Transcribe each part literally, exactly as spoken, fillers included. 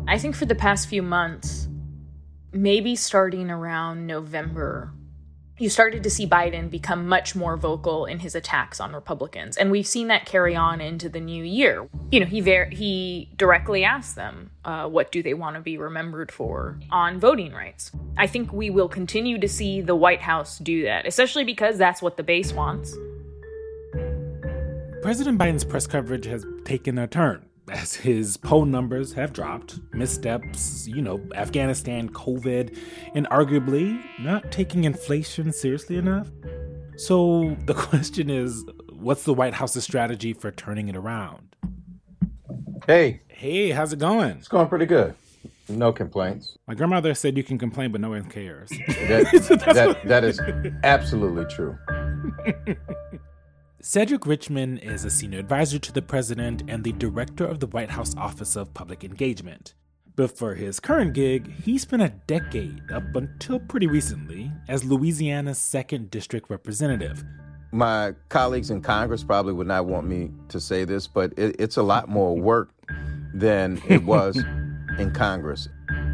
I think for the past few months, maybe starting around November, you started to see Biden become much more vocal in his attacks on Republicans. And we've seen that carry on into the new year. You know, he ver- he directly asked them, uh, what do they want to be remembered for on voting rights? I think we will continue to see the White House do that, especially because that's what the base wants. President Biden's press coverage has taken a turn as his poll numbers have dropped, missteps, you know, Afghanistan, COVID, and arguably not taking inflation seriously enough. So the question is, what's the White House's strategy for turning it around? Hey. Hey, how's it going? It's going pretty good. No complaints. My grandmother said you can complain, but no one cares. That, that, that is absolutely true. Cedric Richmond is a senior advisor to the president and the director of the White House Office of Public Engagement. But for his current gig, he spent a decade, up until pretty recently, as Louisiana's second district representative. My colleagues in Congress probably would not want me to say this, but it, it's a lot more work than it was in Congress.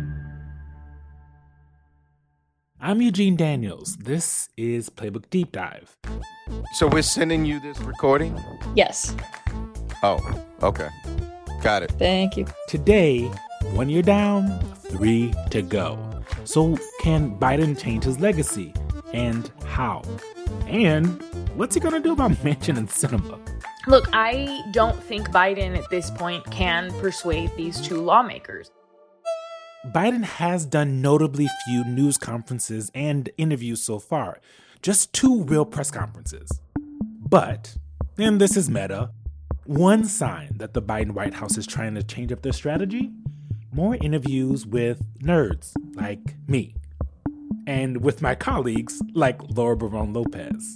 I'm Eugene Daniels. This is Playbook Deep Dive. So we're sending you this recording? Yes. Oh, okay. Got it. Thank you. Today, one year down, three to go. So can Biden change his legacy? And how? And what's he gonna do about Manchin and Sinema? Look, I don't think Biden at this point can persuade these two lawmakers. Biden has done notably few news conferences and interviews so far, just two real press conferences. But, and this is meta, one sign that the Biden White House is trying to change up their strategy? More interviews with nerds like me, and with my colleagues like Laura Barone Lopez.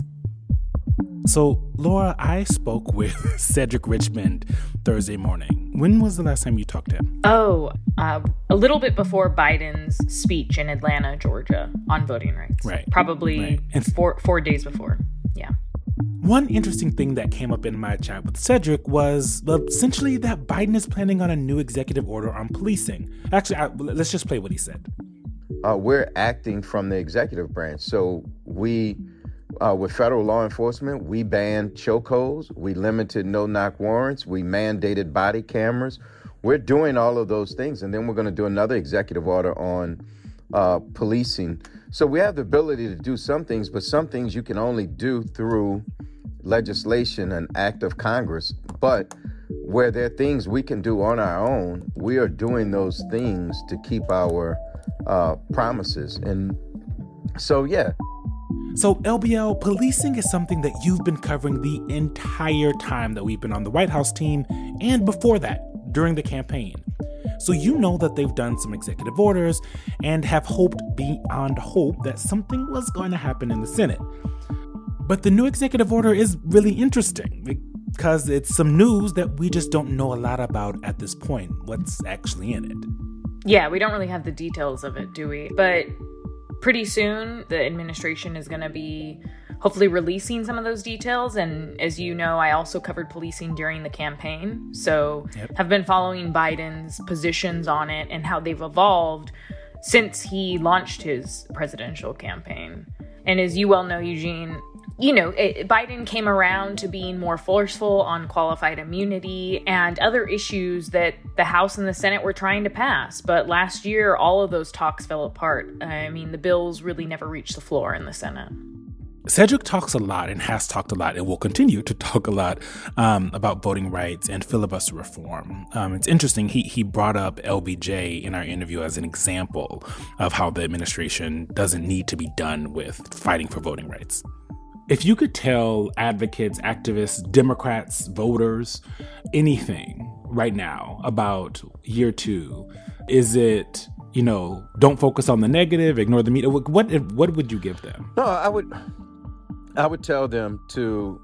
So, Laura, I spoke with Cedric Richmond Thursday morning. When was the last time you talked to him? Oh, uh, a little bit before Biden's speech in Atlanta, Georgia, on voting rights. Right. Probably right. And four four days before. Yeah. One interesting thing that came up in my chat with Cedric was well, essentially that Biden is planning on a new executive order on policing. Actually, I, let's just play what he said. Uh, we're acting from the executive branch. So we... Uh, with federal law enforcement, we banned chokeholds, we limited no-knock warrants, we mandated body cameras. We're doing all of those things, and then we're going to do another executive order on uh, policing. So we have the ability to do some things, but some things you can only do through legislation and act of Congress. But where there are things we can do on our own, we are doing those things to keep our uh, promises. And so, yeah. So, L B L, policing is something that you've been covering the entire time that we've been on the White House team, and before that, during the campaign. So you know that they've done some executive orders and have hoped beyond hope that something was going to happen in the Senate. But the new executive order is really interesting because it's some news that we just don't know a lot about at this point, what's actually in it. Yeah, we don't really have the details of it, do we? But pretty soon, the administration is going to be hopefully releasing some of those details. And as you know, I also covered policing during the campaign. So yep. have been following Biden's positions on it and how they've evolved since he launched his presidential campaign. And as you well know, Eugene, you know, it, Biden came around to being more forceful on qualified immunity and other issues that the House and the Senate were trying to pass. But last year, all of those talks fell apart. I mean, the bills really never reached the floor in the Senate. Cedric talks a lot and has talked a lot and will continue to talk a lot um, about voting rights and filibuster reform. Um, it's interesting, he he brought up L B J in our interview as an example of how the administration doesn't need to be done with fighting for voting rights. If you could tell advocates, activists, Democrats, voters, anything right now about year two, is it, you know, don't focus on the negative, ignore the media? What what would you give them? No, I would I would tell them to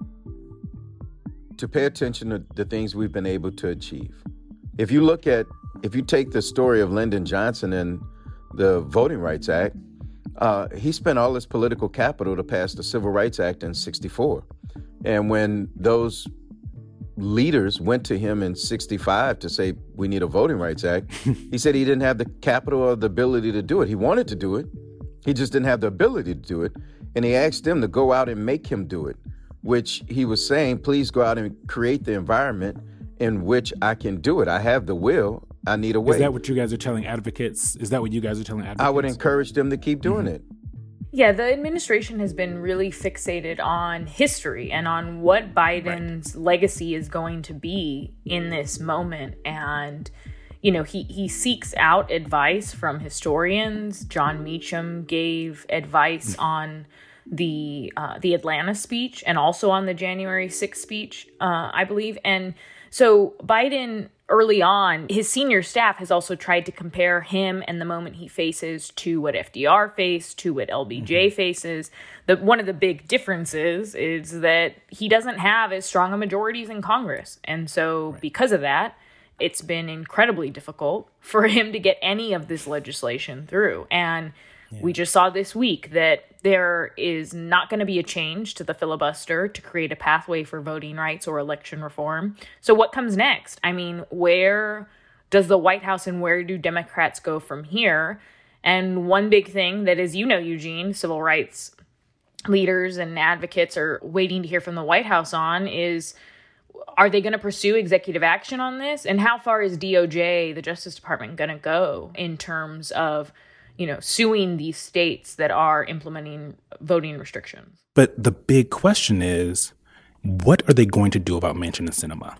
to pay attention to the things we've been able to achieve. If you look at, if you take the story of Lyndon Johnson and the Voting Rights Act, Uh, he spent all his political capital to pass the Civil Rights Act in sixty-four. And when those leaders went to him in sixty-five to say, we need a Voting Rights Act, he said he didn't have the capital or the ability to do it. He wanted to do it. He just didn't have the ability to do it. And he asked them to go out and make him do it, which he was saying, please go out and create the environment in which I can do it. I have the will. I need a way. Is that what you guys are telling advocates? Is that what you guys are telling advocates? I would encourage them to keep doing mm-hmm. it. Yeah, the administration has been really fixated on history and on what Biden's right. legacy is going to be in this moment. And, you know, he, he seeks out advice from historians. John Meacham gave advice on the uh, the Atlanta speech and also on the January sixth speech, uh, I believe. And so Biden, early on, his senior staff has also tried to compare him and the moment he faces to what F D R faced, to what L B J mm-hmm. faces. The, one of the big differences is that he doesn't have as strong a majorities in Congress. And so right. because of that, it's been incredibly difficult for him to get any of this legislation through. And yeah. we just saw this week that there is not going to be a change to the filibuster to create a pathway for voting rights or election reform. So what comes next? I mean, where does the White House and where do Democrats go from here? And one big thing that, as you know, Eugene, civil rights leaders and advocates are waiting to hear from the White House on is, are they going to pursue executive action on this? And how far is D O J, the Justice Department, going to go in terms of, you know, suing these states that are implementing voting restrictions? But the big question is, what are they going to do about Manchin and Sinema?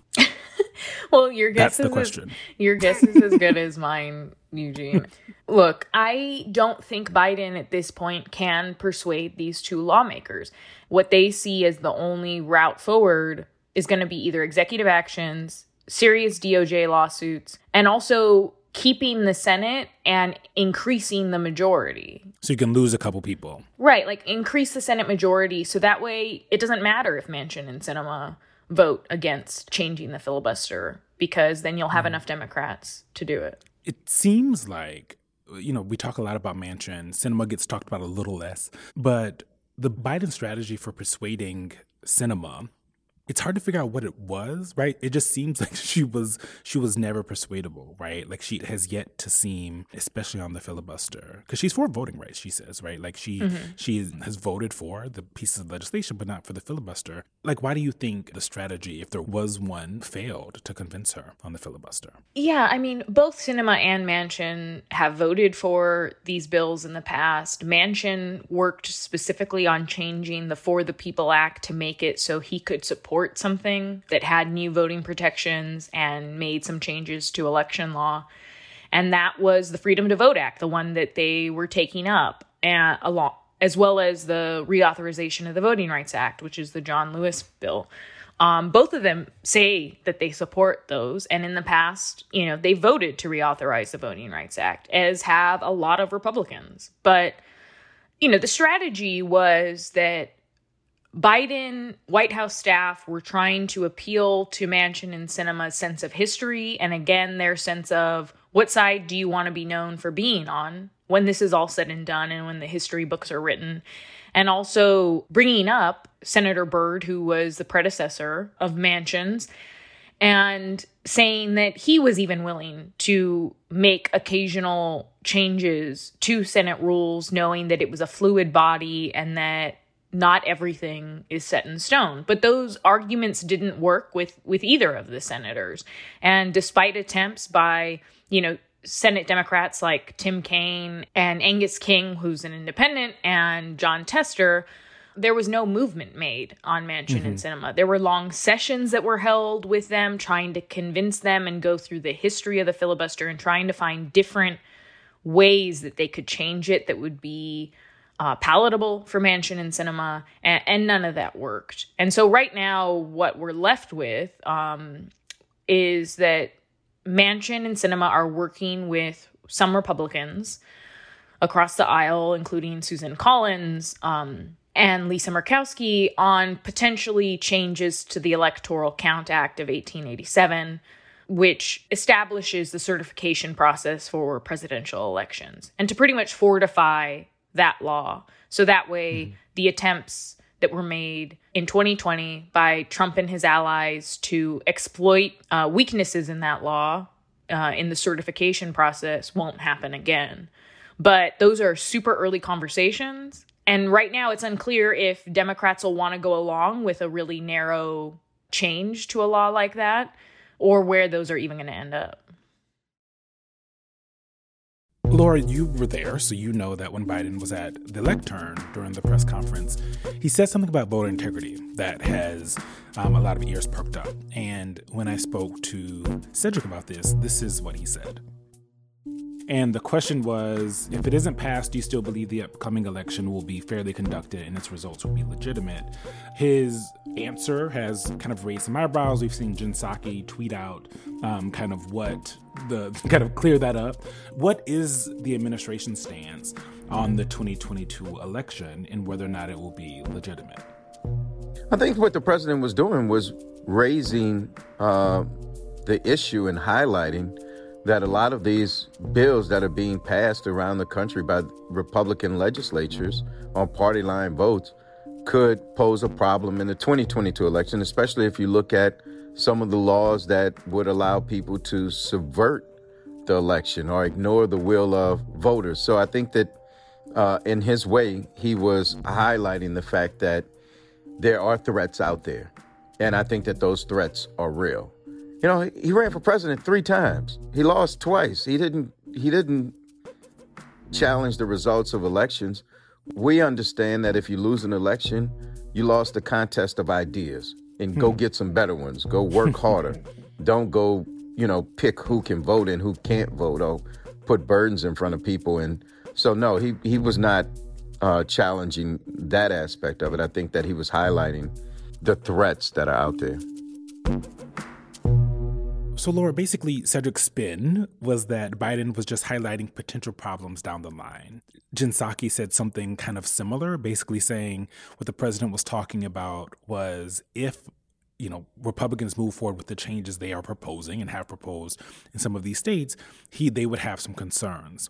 Well, your guess That's is the question. As, your guess is as good as mine, Eugene. Look, I don't think Biden at this point can persuade these two lawmakers. What they see as the only route forward is going to be either executive actions, serious D O J lawsuits, and also keeping the Senate and increasing the majority. So you can lose a couple people. Right, like increase the Senate majority so that way it doesn't matter if Manchin and Sinema vote against changing the filibuster, because then you'll have mm. enough Democrats to do it. It seems like, you know, we talk a lot about Manchin. Sinema gets talked about a little less. But the Biden strategy for persuading Sinema, it's hard to figure out what it was, right? It just seems like she was she was never persuadable, right? Like she has yet to seem, especially on the filibuster, because she's for voting rights, she says, right? Like she mm-hmm. she has voted for the pieces of legislation, but not for the filibuster. Like, why do you think the strategy, if there was one, failed to convince her on the filibuster? Yeah, I mean, both Sinema and Manchin have voted for these bills in the past. Manchin worked specifically on changing the For the People Act to make it so he could support something that had new voting protections and made some changes to election law. And that was the Freedom to Vote Act, the one that they were taking up, and along, as well as the reauthorization of the Voting Rights Act, which is the John Lewis bill. Um, both of them say that they support those. And in the past, you know, they voted to reauthorize the Voting Rights Act, as have a lot of Republicans. But, you know, the strategy was that Biden, White House staff were trying to appeal to Manchin and Sinema's sense of history, and again, their sense of what side do you want to be known for being on when this is all said and done and when the history books are written. And also bringing up Senator Byrd, who was the predecessor of Manchin's, and saying that he was even willing to make occasional changes to Senate rules, knowing that it was a fluid body and that not everything is set in stone. But those arguments didn't work with, with either of the senators. And despite attempts by, you know, Senate Democrats like Tim Kaine and Angus King, who's an independent, and John Tester, there was no movement made on Manchin mm-hmm. and Sinema. There were long sessions that were held with them, trying to convince them and go through the history of the filibuster and trying to find different ways that they could change it that would be Uh, palatable for Manchin and Sinema, and, and none of that worked. And so right now, what we're left with um, is that Manchin and Sinema are working with some Republicans across the aisle, including Susan Collins um, and Lisa Murkowski, on potentially changes to the Electoral Count Act of eighteen eighty-seven, which establishes the certification process for presidential elections, and to pretty much fortify that law. So that way, mm-hmm. the attempts that were made in twenty twenty by Trump and his allies to exploit uh, weaknesses in that law uh, in the certification process won't happen again. But those are super early conversations. And right now it's unclear if Democrats will want to go along with a really narrow change to a law like that, or where those are even going to end up. Laura, you were there, so you know that when Biden was at the lectern during the press conference, he said something about voter integrity that has um, a lot of ears perked up. And when I spoke to Cedric about this, this is what he said. And the question was, if it isn't passed, do you still believe the upcoming election will be fairly conducted and its results will be legitimate? His answer has kind of raised some eyebrows. We've seen Jen Psaki tweet out um, kind of what the, kind of clear that up. What is the administration's stance on the twenty twenty-two election and whether or not it will be legitimate? I think what the president was doing was raising uh, the issue and highlighting that a lot of these bills that are being passed around the country by Republican legislatures on party line votes could pose a problem in the twenty twenty-two election, especially if you look at some of the laws that would allow people to subvert the election or ignore the will of voters. So I think that uh, in his way, he was highlighting the fact that there are threats out there. And I think that those threats are real. You know, he ran for president three times. He lost twice. He didn't he didn't challenge the results of elections. We understand that if you lose an election, you lost the contest of ideas. And go get some better ones. Go work harder. Don't go, you know, pick who can vote and who can't vote or put burdens in front of people. And so, no, he, he was not uh, challenging that aspect of it. I think that he was highlighting the threats that are out there. So, Laura, basically, Cedric's spin was that Biden was just highlighting potential problems down the line. Jen Psaki said something kind of similar, basically saying what the president was talking about was if, you know, Republicans move forward with the changes they are proposing and have proposed in some of these states, he they would have some concerns.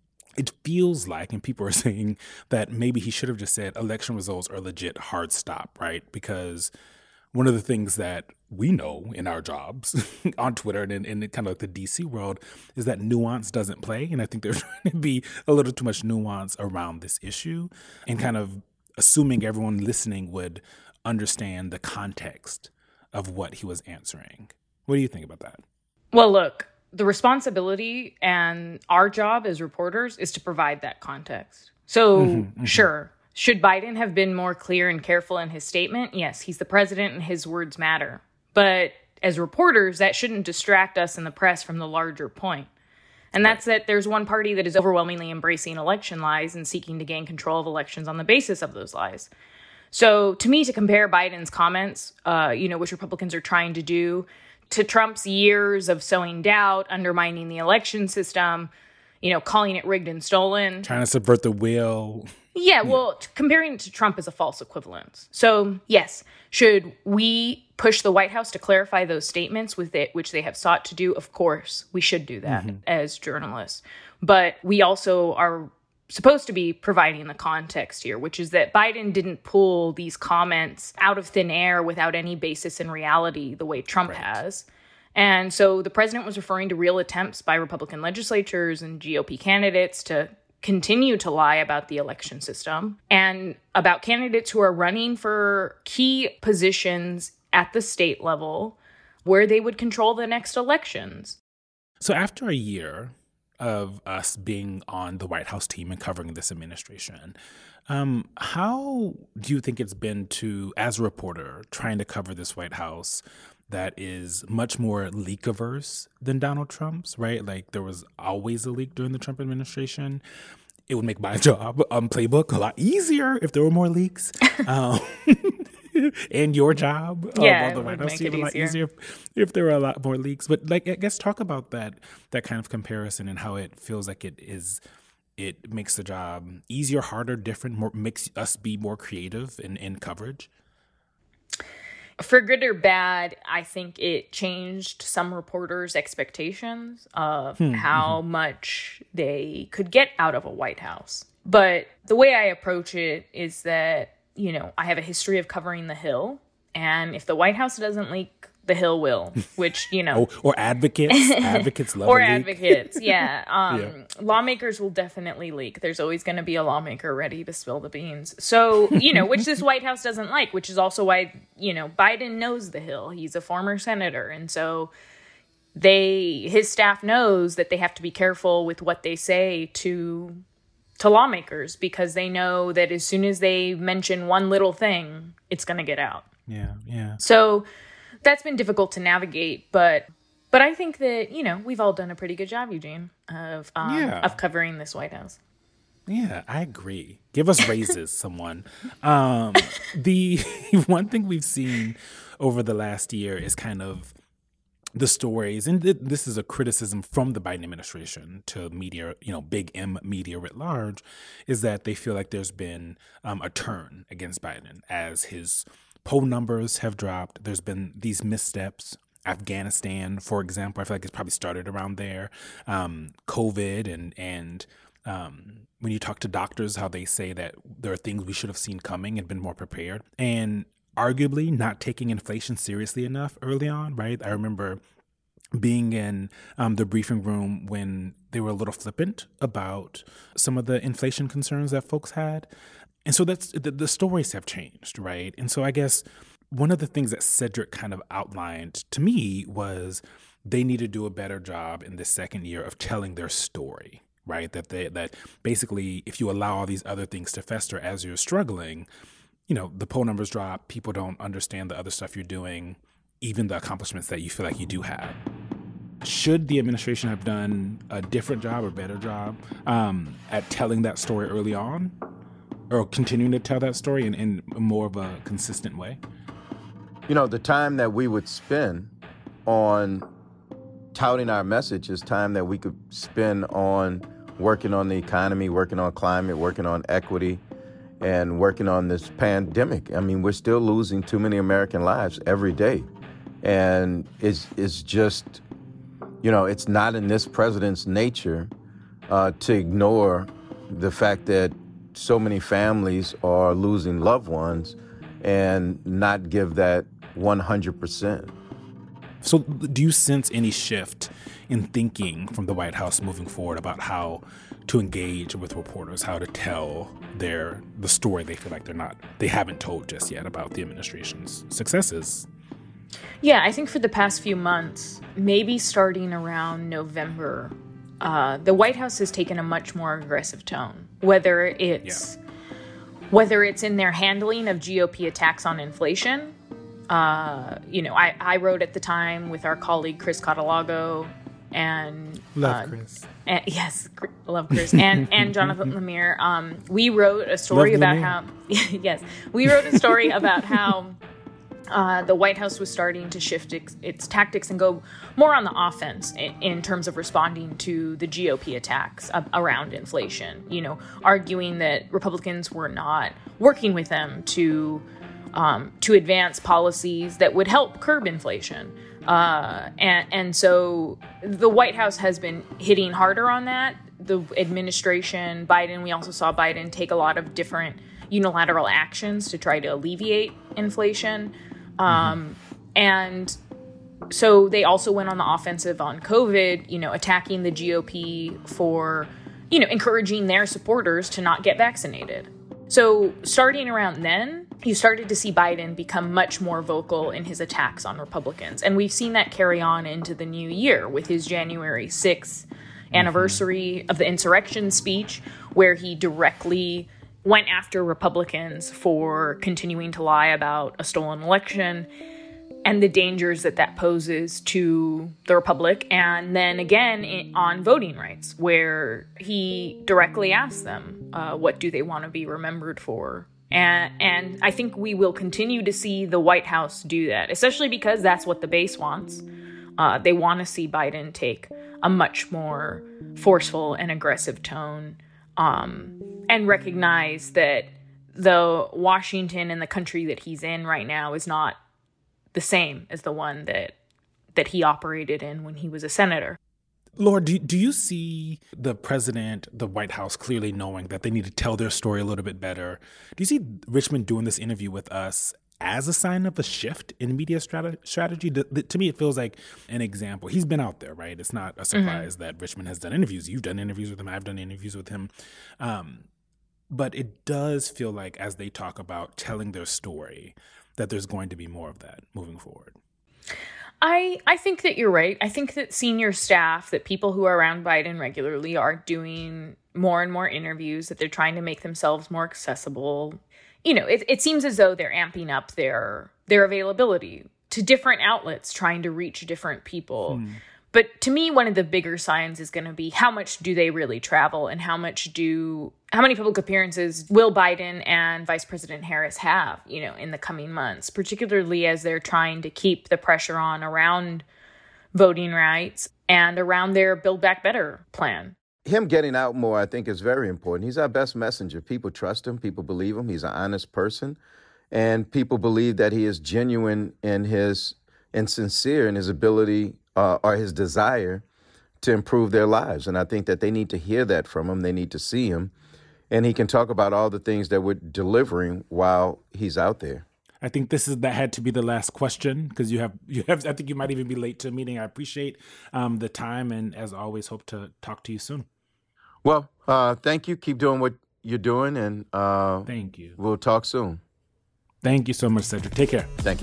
It feels like, and people are saying that maybe he should have just said election results are legit, hard stop, right? Because one of the things that we know in our jobs on Twitter and in, in kind of like the D C world is that nuance doesn't play. And I think there's trying to be a little too much nuance around this issue and kind of assuming everyone listening would understand the context of what he was answering. What do you think about that? Well, look, the responsibility and our job as reporters is to provide that context. So, mm-hmm, mm-hmm. Sure. Should Biden have been more clear and careful in his statement? Yes, he's the president and his words matter. But as reporters, that shouldn't distract us in the press from the larger point. And that's that there's one party that is overwhelmingly embracing election lies and seeking to gain control of elections on the basis of those lies. So to me, to compare Biden's comments, uh, you know, which Republicans are trying to do, to Trump's years of sowing doubt, undermining the election system, you know, calling it rigged and stolen. Trying to subvert the will. Yeah, well, yeah. Comparing it to Trump is a false equivalence. So, yes, should we push the White House to clarify those statements with it, which they have sought to do? Of course, we should do that mm-hmm. as journalists. But we also are supposed to be providing the context here, which is that Biden didn't pull these comments out of thin air without any basis in reality the way Trump right. has. And so the president was referring to real attempts by Republican legislatures and G O P candidates to continue to lie about the election system and about candidates who are running for key positions at the state level where they would control the next elections. So after a year of us being on the White House team and covering this administration, um, how do you think it's been to, as a reporter, trying to cover this White House that is much more leak-averse than Donald Trump's, right? Like, there was always a leak during the Trump administration. It would make my job um, playbook a lot easier if there were more leaks. um, and your job yeah, um, on the White House team a lot easier if, if there were a lot more leaks. But, like, I guess talk about that that kind of comparison and how it feels like it is. It makes the job easier, harder, different, more, makes us be more creative in, in coverage. For good or bad, I think it changed some reporters' expectations of hmm, how mm-hmm. much they could get out of a White House. But the way I approach it is that, you know, I have a history of covering the Hill. And if the White House doesn't leak, the Hill will, which, you know. oh, or advocates. Advocates love Or a leak. advocates, yeah. Um, yeah. Lawmakers will definitely leak. There's always going to be a lawmaker ready to spill the beans. So, you know, which this White House doesn't like, which is also why, you know, Biden knows the Hill. He's a former senator. And so they, his staff knows that they have to be careful with what they say to to lawmakers, because they know that as soon as they mention one little thing, it's going to get out. Yeah, yeah. So that's been difficult to navigate, but but I think that, you know, we've all done a pretty good job, Eugene, of um, yeah. of covering this White House. Yeah, I agree. Give us raises, someone. Um, the one thing we've seen over the last year is kind of the stories, and th- this is a criticism from the Biden administration to media, you know, big M media writ large, is that they feel like there's been um, a turn against Biden as his poll numbers have dropped. There's been these missteps. Afghanistan, for example, I feel like it's probably started around there. Um, COVID and and um, when you talk to doctors, how they say that there are things we should have seen coming and been more prepared. And arguably not taking inflation seriously enough early on, right? I remember being in um, the briefing room when they were a little flippant about some of the inflation concerns that folks had. And so that's the, the stories have changed, right? And so I guess one of the things that Cedric kind of outlined to me was they need to do a better job in this second year of telling their story, right? That they, that basically if you allow all these other things to fester as you're struggling, you know, the poll numbers drop, people don't understand the other stuff you're doing, even the accomplishments that you feel like you do have. Should the administration have done a different job or better job um, at telling that story early on, or continuing to tell that story in, in more of a consistent way? You know, the time that we would spend on touting our message is time that we could spend on working on the economy, working on climate, working on equity, and working on this pandemic. I mean, we're still losing too many American lives every day. And it's, it's just, you know, it's not in this president's nature uh, to ignore the fact that so many families are losing loved ones and not give that one hundred percent. So do you sense any shift in thinking from the White House moving forward about how to engage with reporters, how to tell their the story they feel like they're not, they haven't told just yet about the administration's successes? Yeah, I think for the past few months, maybe starting around November, uh, the White House has taken a much more aggressive tone, whether it's yeah. whether it's in their handling of G O P attacks on inflation. Uh, you know, I, I wrote at the time with our colleague Chris Catalogo and love uh, Chris. And, yes, love Chris and and Jonathan Lemire. Um, we wrote a story love about Lemire. how yes, we wrote a story about how uh, the White House was starting to shift its, its tactics and go more on the offense in, in terms of responding to the G O P attacks uh, around inflation. You know, arguing that Republicans were not working with them to. Um, to advance policies that would help curb inflation. Uh, and, and so the White House has been hitting harder on that. The administration, Biden, we also saw Biden take a lot of different unilateral actions to try to alleviate inflation. Um, mm-hmm. And so they also went on the offensive on COVID, you know, attacking the G O P for, you know, encouraging their supporters to not get vaccinated. So starting around then, you started to see Biden become much more vocal in his attacks on Republicans. And we've seen that carry on into the new year with his January sixth anniversary mm-hmm. of the insurrection speech, where he directly went after Republicans for continuing to lie about a stolen election and the dangers that that poses to the Republic. And then again in, on voting rights, where he directly asked them, uh, what do they want to be remembered for? And, and I think we will continue to see the White House do that, especially because that's what the base wants. Uh, they want to see Biden take a much more forceful and aggressive tone um, and recognize that the Washington and the country that he's in right now is not the same as the one that that he operated in when he was a senator. Laura, do, do you see the president, the White House clearly knowing that they need to tell their story a little bit better? Do you see Richmond doing this interview with us as a sign of a shift in media strate- strategy? To, to me, it feels like an example. He's been out there, right? It's not a surprise mm-hmm. that Richmond has done interviews. You've done interviews with him. I've done interviews with him. Um, but it does feel like as they talk about telling their story, that there's going to be more of that moving forward. I, I think that you're right. I think that senior staff, that people who are around Biden regularly are doing more and more interviews, that they're trying to make themselves more accessible. You know, it, it seems as though they're amping up their their availability to different outlets, trying to reach different people. Hmm. But to me, one of the bigger signs is going to be how much do they really travel, and how much do how many public appearances will Biden and Vice President Harris have, you know, in the coming months, particularly as they're trying to keep the pressure on around voting rights and around their Build Back Better plan. Him getting out more, I think, is very important. He's our best messenger. People trust him. People believe him. He's an honest person. And people believe that he is genuine in his and sincere in his ability uh, or his desire to improve their lives. And I think that they need to hear that from him. They need to see him. And he can talk about all the things that we're delivering while he's out there. I think this is that had to be the last question because you have you have. I think you might even be late to a meeting. I appreciate um, the time, and as always, hope to talk to you soon. Well, uh, thank you. Keep doing what you're doing, and uh, thank you. We'll talk soon. Thank you so much, Cedric. Take care. Thank you.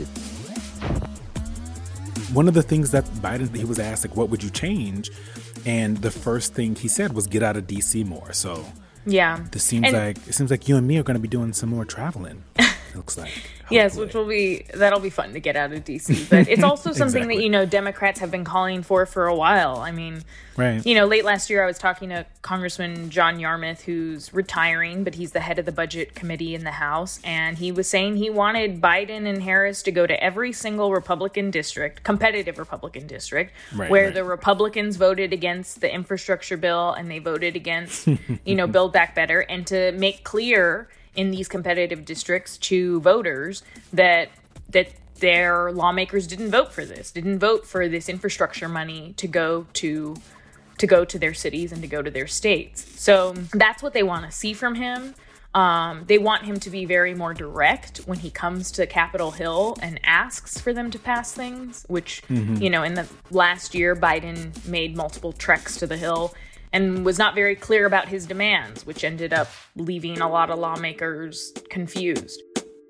One of the things that Biden, he was asked, like, what would you change? And the first thing he said was get out of D C more. So yeah, this seems and- like it seems like you and me are going to be doing some more traveling. It looks like. Hopefully. Yes, which will be, that'll be fun to get out of D C. But it's also something exactly. that, you know, Democrats have been calling for for a while. I mean, right. you know, late last year I was talking to Congressman John Yarmuth, who's retiring, but he's the head of the budget committee in the House. And he was saying he wanted Biden and Harris to go to every single Republican district, competitive Republican district, right, where right. the Republicans voted against the infrastructure bill and they voted against, you know, Build Back Better, and to make clear in these competitive districts to voters that that their lawmakers didn't vote for this, didn't vote for this infrastructure money to go to to go to their cities and to go to their states. So that's what they want to see from him. Um, they want him to be very more direct when he comes to Capitol Hill and asks for them to pass things, which, mm-hmm. you know, in the last year, Biden made multiple treks to the Hill and was not very clear about his demands, which ended up leaving a lot of lawmakers confused.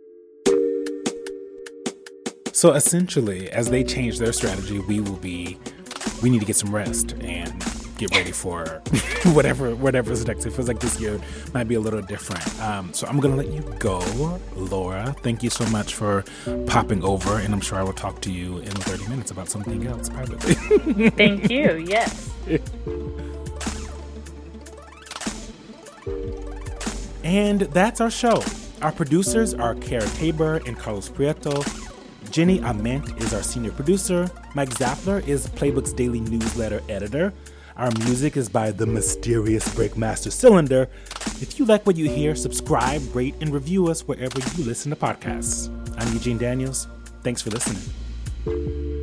So essentially, as they change their strategy, we will be, we need to get some rest and get ready for whatever whatever's next. It feels like this year might be a little different. Um, so I'm going to let you go, Laura. Thank you so much for popping over, and I'm sure I will talk to you in thirty minutes about something else privately. Thank you. Yes. And that's our show. Our producers are Kara Tabor and Carlos Prieto. Jenny Ament is our senior producer. Mike Zappler is Playbook's daily newsletter editor. Our music is by the mysterious Breakmaster Cylinder. If you like what you hear, subscribe, rate, and review us wherever you listen to podcasts. I'm Eugene Daniels. Thanks for listening.